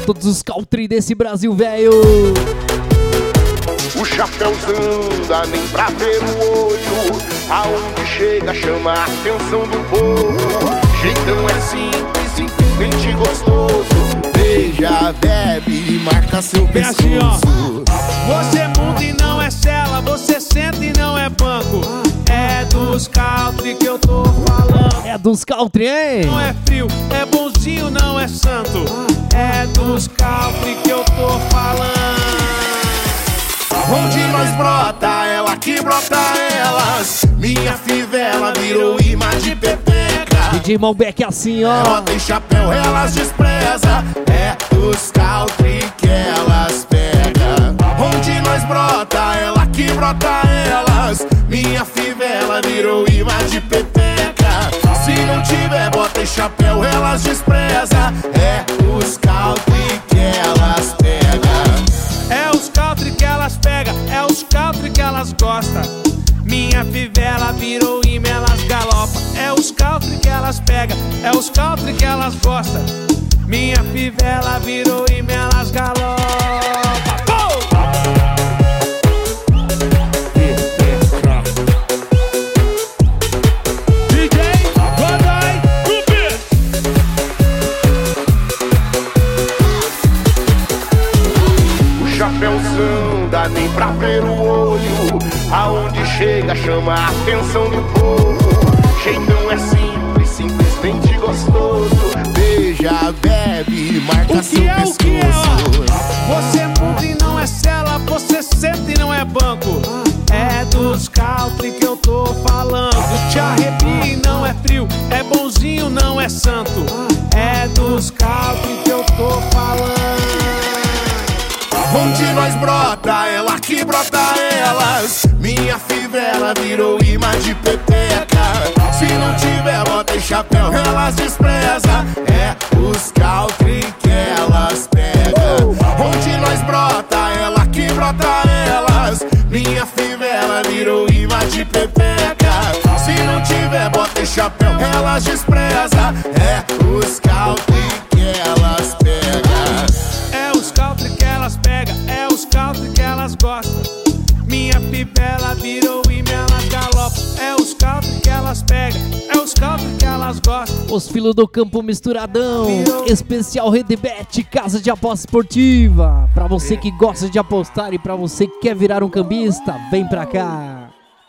todos os country desse Brasil, velho. O chapéuzão dá nem pra ver o olho, aonde chega chama a atenção do povo. Jeitão é simples, simplesmente gostoso. Beija, bebe e marca seu pescoço. Assim, ó. Você muda e não é cela, você senta e não é banco. É dos country que eu tô falando. É dos country, hein? Não é frio, é bonzinho, não é santo. É dos country que eu tô falando. Onde nós brota, ela que brota elas. Minha fivela virou imã de pepeca. DJ Malbec assim, ó. Ela tem chapéu, elas despreza. É dos country que elas pega. Onde nós brota, ela que brota elas. Minha fivela virou imã de pepeca. Se não tiver bota e chapéu, elas despreza. É os country que elas pega. É os country que elas pegam, é os country que elas gostam. Minha fivela virou imã, elas galopam. É os country que elas pegam, é os country que elas gostam. Minha fivela virou imã, elas galopam. Chapéuzão dá nem pra ver o olho, aonde chega chama a atenção do povo. Jeitão é simples, simplesmente gostoso. Beija, bebe e marca seu pescoço. O que é, ó? Você muda e não é cela, você senta e não é banco. É dos country que eu tô falando. Te arrepia e não é frio, é bonzinho, não é santo. É dos country que eu tô falando. Onde nós brota, ela que brota elas. Minha fivela virou imã de pepeca. Se não tiver bota e chapéu, elas despreza. É os country que elas pega. Onde nós brota, ela que brota elas. Minha fivela virou imã de pepeca. Se não tiver bota e chapéu, elas despreza. É os country que elas pega. É os country que elas pegam, é os country que elas gostam. Minha fivela virou imã, elas galopam. É os country que elas pegam, é os country que elas gostam. Os filhos do campo misturadão. Especial Redebet, casa de aposta esportiva. Pra você que gosta de apostar e pra você que quer virar um cambista, vem pra cá.